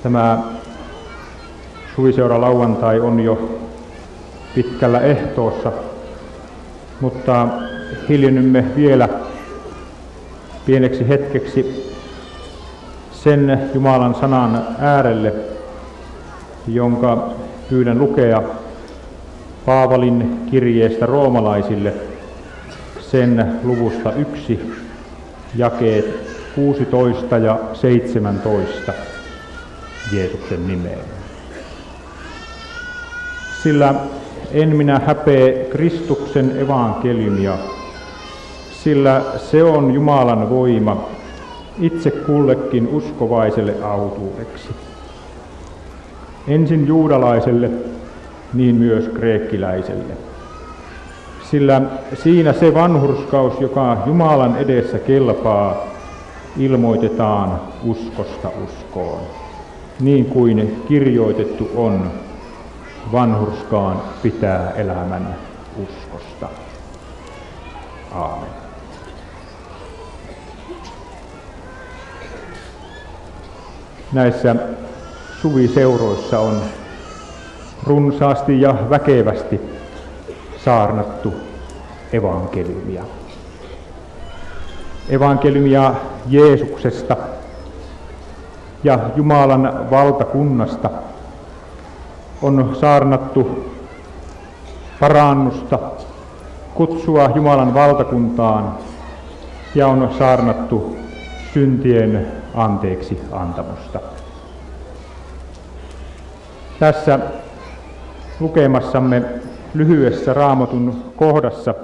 Tämä suviseura lauantai on jo pitkällä ehtoossa, mutta hiljennymme vielä pieneksi hetkeksi sen Jumalan sanan äärelle, jonka pyydän lukea Paavalin kirjeestä roomalaisille, sen luvusta 1, jakeet 16 ja 17 Jeesuksen nimeen. Sillä en minä häpeä Kristuksen evankeliumia, sillä se on Jumalan voima itse kullekin uskovaiselle autuudeksi. Ensin juudalaiselle, niin myös kreekkiläiselle. Sillä siinä se vanhurskaus, joka Jumalan edessä kelpaa, ilmoitetaan uskosta uskoon, niin kuin kirjoitettu on, vanhurskaan pitää elämän uskosta. Aamen. Näissä suviseuroissa on runsaasti ja väkevästi saarnattu evankeliumia. Evankeliumia Jeesuksesta ja Jumalan valtakunnasta. On saarnattu parannusta, kutsua Jumalan valtakuntaan ja on saarnattu syntien anteeksi antamusta. Tässä lukemassamme lyhyessä Raamatun kohdassa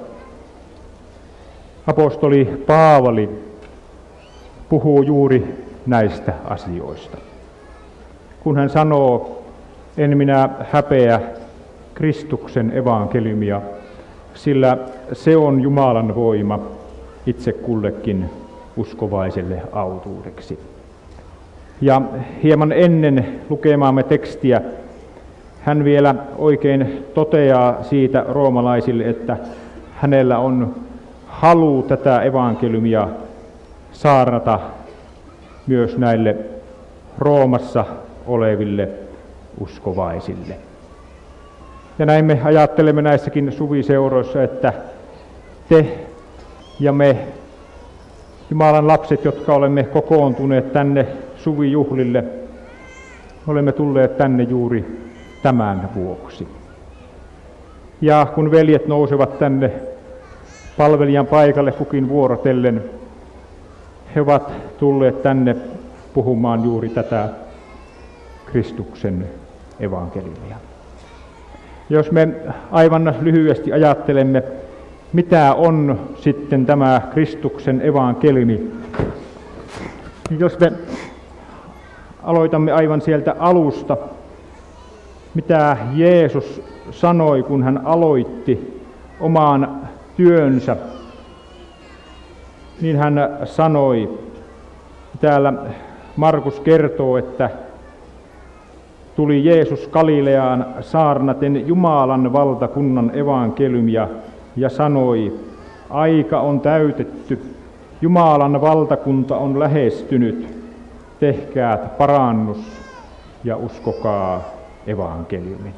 apostoli Paavali puhuu juuri näistä asioista. Kun hän sanoo, en minä häpeä Kristuksen evankeliumia, sillä se on Jumalan voima itse kullekin uskovaiselle autuudeksi. Ja hieman ennen lukemaamme tekstiä hän vielä oikein toteaa siitä roomalaisille, että hänellä on halu tätä evankeliumia saarnata myös näille Roomassa oleville uskovaisille. Ja näin me ajattelemme näissäkin suviseuroissa, että te ja me, Jumalan lapset, jotka olemme kokoontuneet tänne suvijuhlille, olemme tulleet tänne juuri tämän vuoksi. Ja kun veljet nousevat tänne palvelijan paikalle kukin vuorotellen, he ovat tulleet tänne puhumaan juuri tätä Kristuksen evankeliumia. Jos me aivan lyhyesti ajattelemme, mitä on sitten tämä Kristuksen evankeliumi, niin jos me aloitamme aivan sieltä alusta, mitä Jeesus sanoi, kun hän aloitti oman työnsä, niin hän sanoi, täällä Markus kertoo, että tuli Jeesus Galileaan saarnaten Jumalan valtakunnan evankeliumia ja sanoi, aika on täytetty, Jumalan valtakunta on lähestynyt, tehkää parannus ja uskokaa evankeliumin.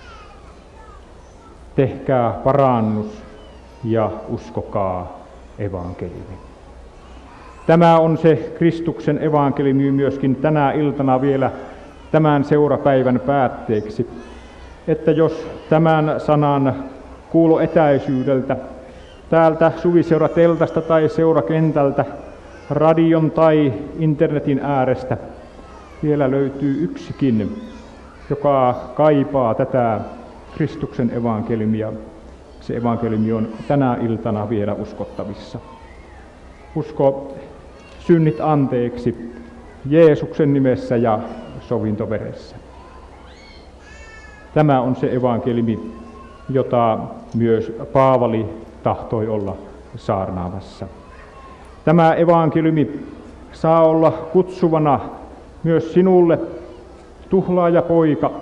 Tehkää parannus ja uskokaa evankeliumin. Tämä on se Kristuksen evankeliumi myöskin tänä iltana vielä tämän seurapäivän päätteeksi, että jos tämän sanan kuulo etäisyydeltä, täältä suviseurateltasta tai seurakentältä, radion tai internetin äärestä vielä löytyy yksikin, joka kaipaa tätä Kristuksen evankeliumia, se evankeliumi on tänä iltana vielä uskottavissa. Usko synnit anteeksi Jeesuksen nimessä ja sovintoveressä. Tämä on se evankeliumi, jota myös Paavali tahtoi olla saarnaamassa. Tämä evankeliumi saa olla kutsuvana myös sinulle, tuhlaajapoika,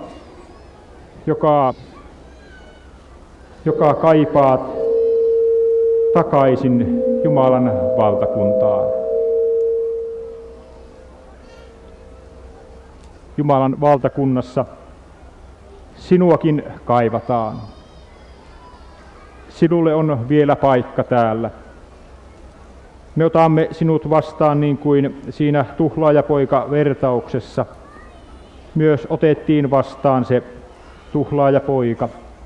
joka kaipaat takaisin Jumalan valtakuntaan. Jumalan valtakunnassa sinuakin kaivataan. Sinulle on vielä paikka täällä. Me otamme sinut vastaan niin kuin siinä tuhlaajapoika-vertauksessa myös otettiin vastaan se tuhlaajapoika.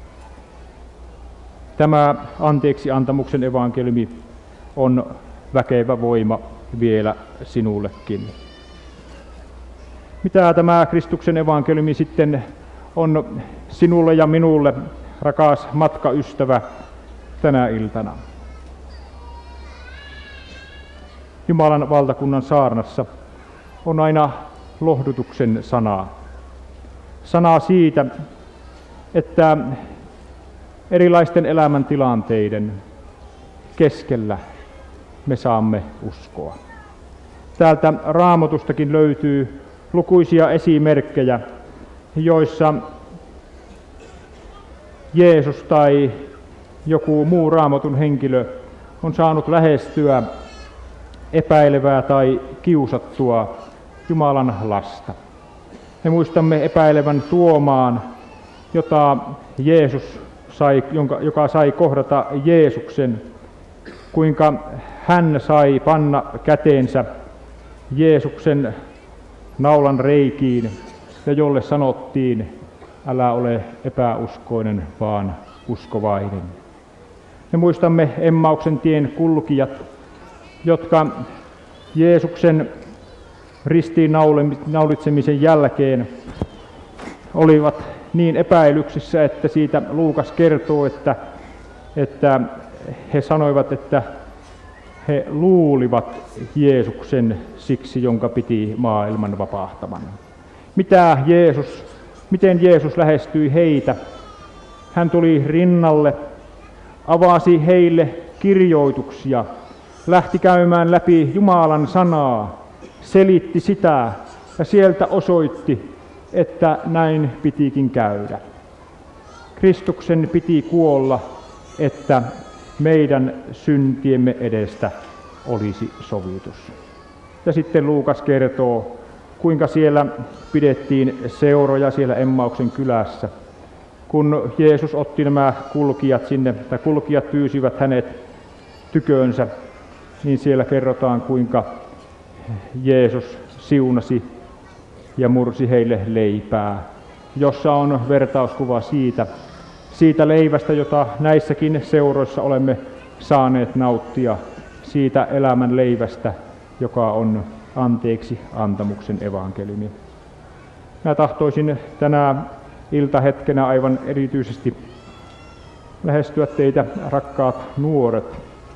Tämä anteeksiantamuksen evankeliumi on väkevä voima vielä sinullekin. Mitä tämä Kristuksen evankeliumi sitten on sinulle ja minulle, rakas matkaystävä, tänä iltana? Jumalan valtakunnan saarnassa on aina lohdutuksen sanaa. Sanaa siitä, että erilaisten elämäntilanteiden keskellä me saamme uskoa. Täältä Raamatustakin löytyy lukuisia esimerkkejä, joissa Jeesus tai joku muu Raamatun henkilö on saanut lähestyä epäilevää tai kiusattua Jumalan lasta. Me muistamme epäilevän Tuomaan, joka sai kohdata Jeesuksen, kuinka hän sai panna käteensä Jeesuksen naulan reikiin ja jolle sanottiin, älä ole epäuskoinen, vaan uskovainen. Me muistamme Emmauksen tien kulkijat, jotka Jeesuksen ristiin naulitsemisen jälkeen olivat niin epäilyksissä, että siitä Luukas kertoo, että he sanoivat, että he luulivat Jeesuksen siksi, jonka piti maailman vapahtaman. Miten Jeesus lähestyi heitä? Hän tuli rinnalle, avasi heille kirjoituksia, lähti käymään läpi Jumalan sanaa, selitti sitä ja sieltä osoitti, että näin pitikin käydä. Kristuksen piti kuolla, että meidän syntiemme edestä olisi sovitus. Ja sitten Luukas kertoo, kuinka siellä pidettiin seuroja siellä Emmauksen kylässä. Kun Jeesus otti nämä kulkijat sinne, tai kulkijat pyysivät hänet tykönsä, niin siellä kerrotaan, kuinka Jeesus siunasi ja mursi heille leipää, jossa on vertauskuva siitä leivästä, jota näissäkin seuroissa olemme saaneet nauttia, siitä elämän leivästä, joka on anteeksi antamuksen evankeliumi. Mä tahtoisin tänä iltahetkenä aivan erityisesti lähestyä teitä, rakkaat nuoret.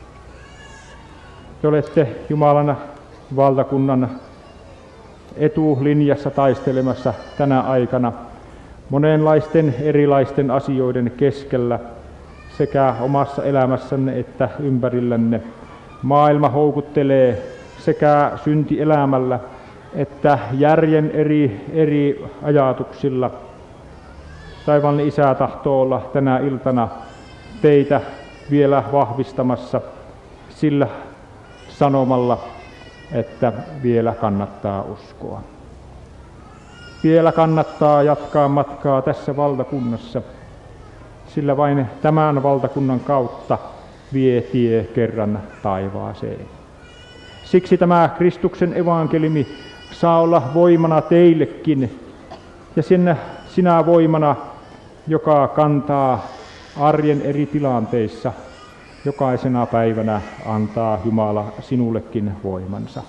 Te olette Jumalan valtakunnan etulinjassa taistelemassa tänä aikana monenlaisten erilaisten asioiden keskellä sekä omassa elämässänne että ympärillänne. Maailma houkuttelee sekä syntielämällä että järjen eri ajatuksilla. Taivaallinen Isä tahtoo olla tänä iltana teitä vielä vahvistamassa sillä sanomalla, että vielä kannattaa uskoa. Vielä kannattaa jatkaa matkaa tässä valtakunnassa, sillä vain tämän valtakunnan kautta vie tie kerran taivaaseen. Siksi tämä Kristuksen evankeliumi saa olla voimana teillekin, ja sinä voimana, joka kantaa arjen eri tilanteissa, jokaisena päivänä antaa Jumala sinullekin voimansa.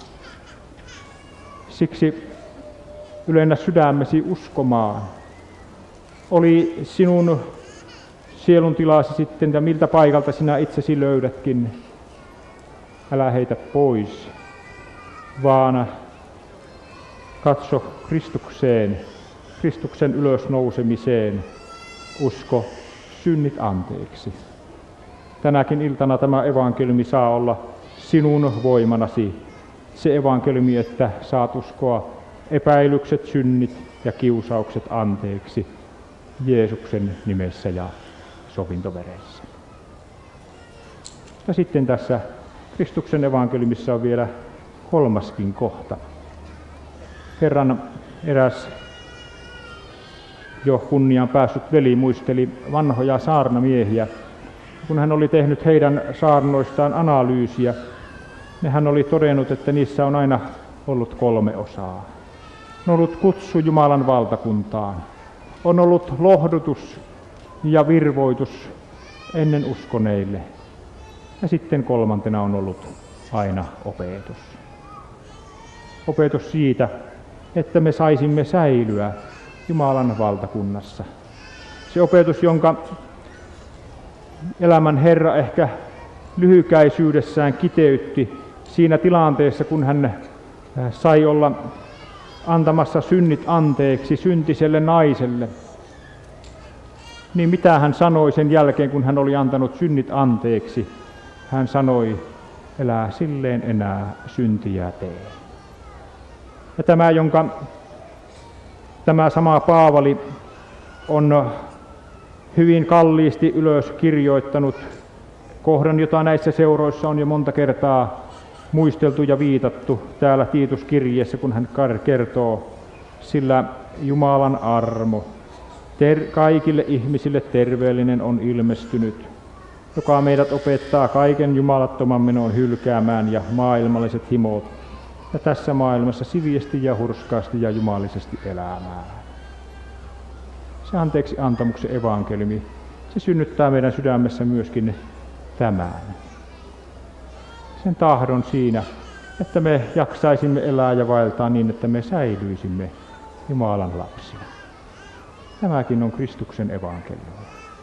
Siksi ylennä sydämesi uskomaan. Oli sinun sielun tilasi sitten, ja miltä paikalta sinä itsesi löydätkin, älä heitä pois, vaan katso Kristukseen, Kristuksen ylösnousemiseen, usko synnit anteeksi. Tänäkin iltana tämä evankeliumi saa olla sinun voimanasi, se evankeliumi, että saat uskoa epäilykset, synnit ja kiusaukset anteeksi Jeesuksen nimessä ja sovintoveressä. Ja sitten tässä Kristuksen evankeliumissa on vielä kolmaskin kohta. Kerran eräs jo kunniaan päässyt veli muisteli vanhoja saarnamiehiä, kun hän oli tehnyt heidän saarnoistaan analyysiä. Hän oli todennut, että niissä on aina ollut 3 osaa. On ollut kutsu Jumalan valtakuntaan, on ollut lohdutus ja virvoitus ennen uskoneille, ja sitten 3. on ollut aina opetus. Opetus siitä, että me saisimme säilyä Jumalan valtakunnassa. Se opetus, jonka elämän Herra ehkä lyhykäisyydessään kiteytti siinä tilanteessa, kun hän sai olla antamassa synnit anteeksi syntiselle naiselle. Niin mitä hän sanoi sen jälkeen, kun hän oli antanut synnit anteeksi? Hän sanoi, elää silleen enää syntiä tee. Ja tämä sama Paavali on hyvin kalliisti ylös kirjoittanut kohdan, jota näissä seuroissa on jo monta kertaa muisteltu ja viitattu täällä Tiituskirjeessä, kun hän kertoo, sillä Jumalan armo kaikille ihmisille terveellinen on ilmestynyt, joka meidät opettaa kaiken jumalattoman menon hylkäämään ja maailmalliset himot, ja tässä maailmassa siviesti ja hurskaasti ja jumalisesti elämään. Se anteeksi antamuksen evankeliumi, se synnyttää meidän sydämessä myöskin tämän. Sen tahdon siinä, että me jaksaisimme elää ja vaeltaa niin, että me säilyisimme Jumalan lapsina. Tämäkin on Kristuksen evankeliumi.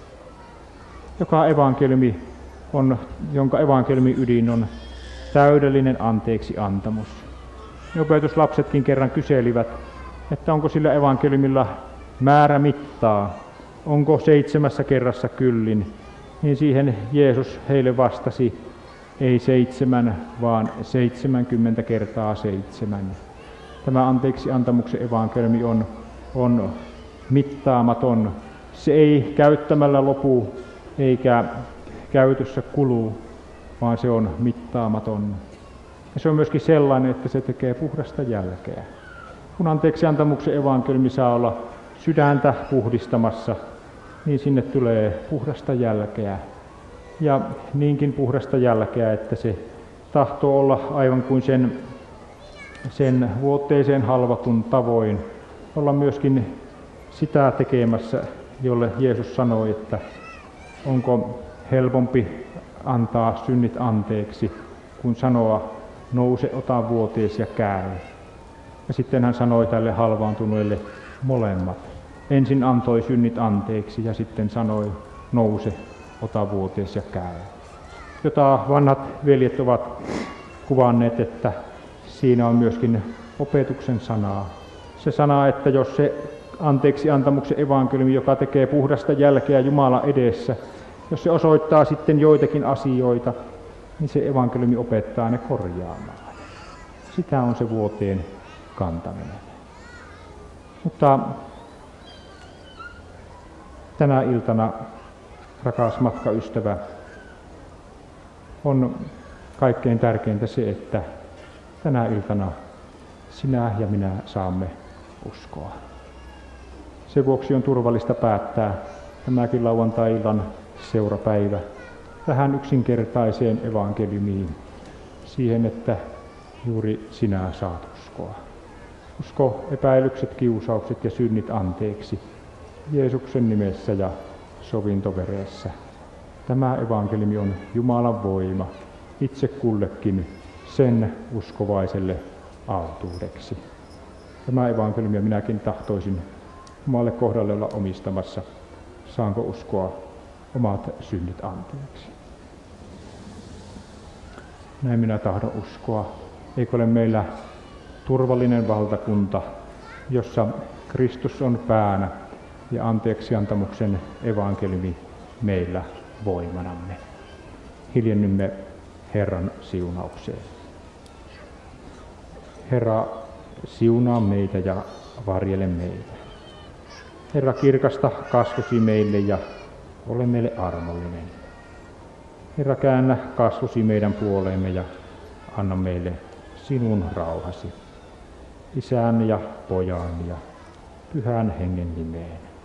Jonka evankeliumin ydin on täydellinen anteeksi antamus. Ne opetuslapsetkin kerran kyselivät, että onko sillä evankeliumilla määrä mittaa, onko 7 kerrassa kyllin, niin siihen Jeesus heille vastasi, ei 7, vaan 70 kertaa 7. Tämä anteeksi antamuksen evankeliumi on mittaamaton. Se ei käyttämällä lopu eikä käytössä kulu, vaan se on mittaamaton. Ja se on myöskin sellainen, että se tekee puhdasta jälkeä. Kun anteeksi antamuksen evankeliumi saa olla sydäntä puhdistamassa, niin sinne tulee puhdasta jälkeä. Ja niinkin puhdasta jälkeä, että se tahtoo olla aivan kuin sen vuotteeseen halvatun tavoin, olla myöskin sitä tekemässä, jolle Jeesus sanoi, että onko helpompi antaa synnit anteeksi, kuin sanoa, nouse, ota vuoteesi ja käy. Ja sitten hän sanoi tälle halvaantuneelle molemmat. Ensin antoi synnit anteeksi ja sitten sanoi, nouse, ota vuoteesi ja käy. Jota vanhat veljet ovat kuvanneet, että siinä on myöskin opetuksen sanaa. Se sana, että jos se anteeksi antamuksen evankeliumi, joka tekee puhdasta jälkeä Jumalan edessä, jos se osoittaa sitten joitakin asioita, niin se evankeliumi opettaa ne korjaamaan. Sitä on se vuoteen kantaminen. Mutta tänä iltana, rakas matkaystävä, on kaikkein tärkeintä se, että tänä iltana sinä ja minä saamme uskoa. Sen vuoksi on turvallista päättää tämäkin lauantai-illan seurapäivä tähän yksinkertaiseen evankeliumiin, siihen, että juuri sinä saat uskoa. Usko epäilykset, kiusaukset ja synnit anteeksi Jeesuksen nimessä ja sovintoveressä. Tämä evankeliumi on Jumalan voima itse kullekin sen uskovaiselle autuudeksi. Tämä evankeliumi minäkin tahtoisin omalle kohdalle olla omistamassa. Saanko uskoa omat synnit anteeksi? Näin minä tahdon uskoa. Eikö ole meillä turvallinen valtakunta, jossa Kristus on päänä ja anteeksiantamuksen evankeliumi meillä voimanamme. Hiljennymme Herran siunaukseen. Herra, siunaa meitä ja varjele meitä. Herra, kirkasta kasvosi meille ja ole meille armollinen. Herra, käännä kasvosi meidän puoleemme ja anna meille sinun rauhasi. Isän ja Pojan ja Pyhän Hengen nimeen.